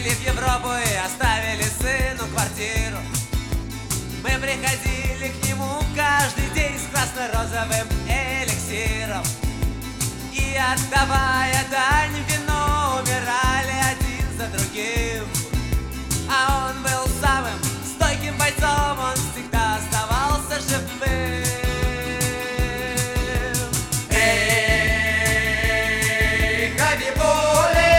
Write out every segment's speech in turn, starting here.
Уехали в Европу и оставили сыну квартиру. Мы приходили к нему каждый день с красно-розовым эликсиром, и, отдавая дань вину, умирали один за другим. А он был самым стойким бойцом, он всегда оставался живым. Эй, Хабибули!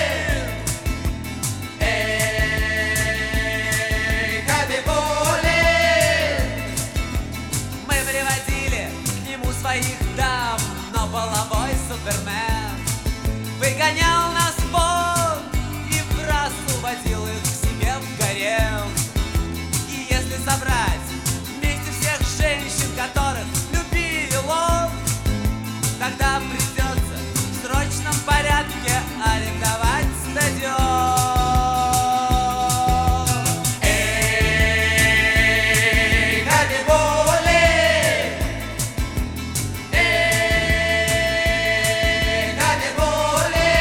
Эй, Хабибули! Мы приводили к нему своих дам, но половой супермен выгонял нас вон и в раз уводил их к себе в гарем. И если собрать вместе всех женщин, которых любил он, тогда придется в срочном порядке арендовать стадион. Эй, Хабибули! Эй, Хабибули!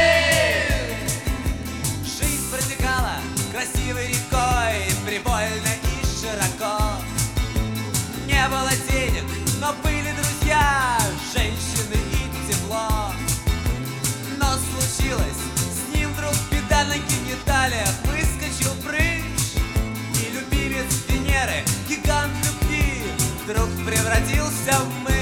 Жизнь протекала красивой рекой, прибольно и широко. Не было денег, но были друзья, женщины и тепло. Но случилось с ним вдруг беда, на гениталиях выскочил прыщ, и любимец Венеры, гигант любви, вдруг превратился в мышь.